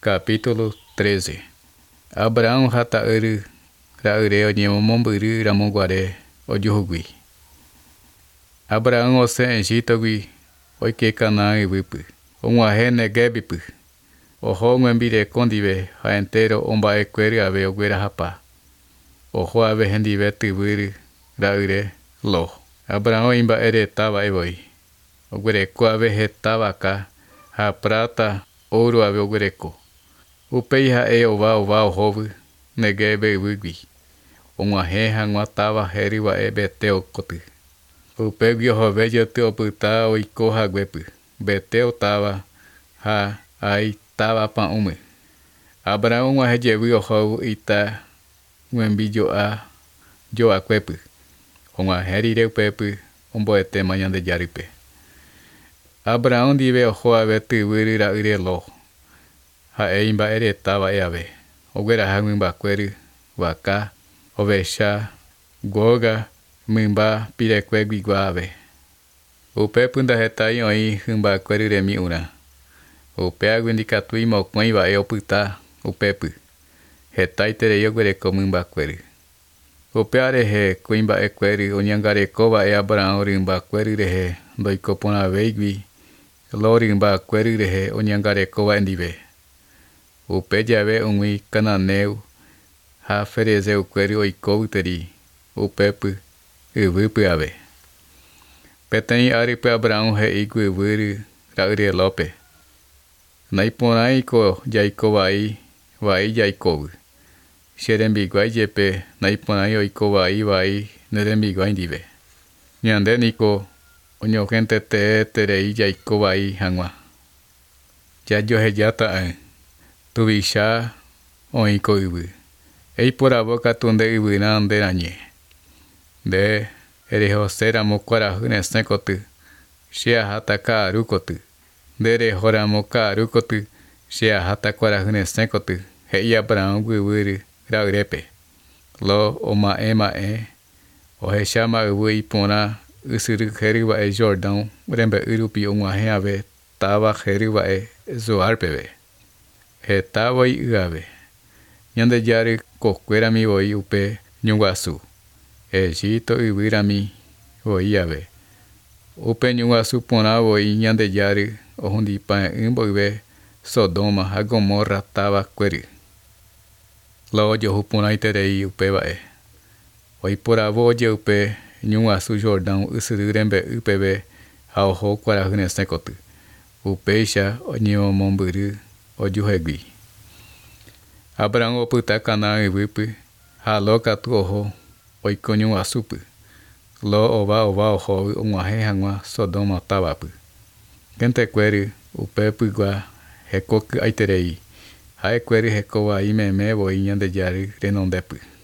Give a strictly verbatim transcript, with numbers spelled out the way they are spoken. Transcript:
Capítulo treze. Abraão Rataeru Raure Onyemomombiru Ramonguare Ojuhugui. Abraão Ose Enjitogui Oike Canaã Iwipu Onwahe Negebipu Oho Nwembire Kondive Haentero Omba Equeri Ave Oguera Hapa Oho Ave Hendive Tiburu Raure Lo Abraão Imba Ere Tava Evoi Oguereco Ave Hetava Ka Ha Prata Ouro Ave Oguereco Upei hae ova ova ohovu negebe wigui. Uma reha nguatava heriwa e beteo kotu. Upegui ohove jote oputa oiko haguepu. Beteo tava ha ai tava pa ume. Abraão uma rejevi ohovu ita nguembi joa joa kwepu. Uma herire upepu omboete manhã de jaripe. Abraão dive oho ave tiburi ra ire lo. Hae imba ere tava eave. Oguera hangimba queri waka ovesha goga mimba pireque guiguave. Upe punda retai oi himba queri remi una. Upe aguindicatui moquim va eoputa upepu. Retai terei oguere comimba queri. Upe arehe quimba equeri onyangare cova e Abraão rimba queri rehe doicopona veigui. Lorimba queri rehe onyangare cova endive. Upe jave ungui cananeu ha ferezeu queri oikou teri upepu ivupu ave. Peteni aripe Abraão he igu ivuri raure lope. Naiponai ko jaiko vai vai jaikou. Xerembiguai jepe naiponai oiko vai vai nerembiguai dive. Nyande niko onyo gente te terei jaiko vai hangwa. Jajo he jata an. Tubisha oiko ibu. Ei por a boca tunde ibu na anderanye. De ereho sera mokwara hune senkotu. Shea hataka arukotu. Dere hora moka arukotu. Shea hatakwara hune senkotu. Hei Abraão guiwiri raurepe. Lo oma ema e. Ohe shama ibu ipona. Usuru heriwa e Jordão. Rembe urupi uma heave. Tava heriwa e zoarpeve. He tavoi uave. Nyande jari kokwera mi voi upe nyungasu. E jito uwira mi voi ave. Upe nyungasu pona voi nyande jari ohundi pa imbo uve Sodoma ha Gomorra tava queri. Lo johu pona iterei upe vae. Oi pora voje upe nyungasu Jordão usururembe upeve ha oho kwara hune sekotu. Upeisha onyo momburu ojuhegui. Abraão oputa Canaã iwipu, ha lo katu oho, oikonyu asupu. Lo ova ova oho umwahe hangwa Sodoma tawapu. Kente queri upepu gua hekoku aiterei. Ha equeri hekowa imeme vo inyande jari renondepu.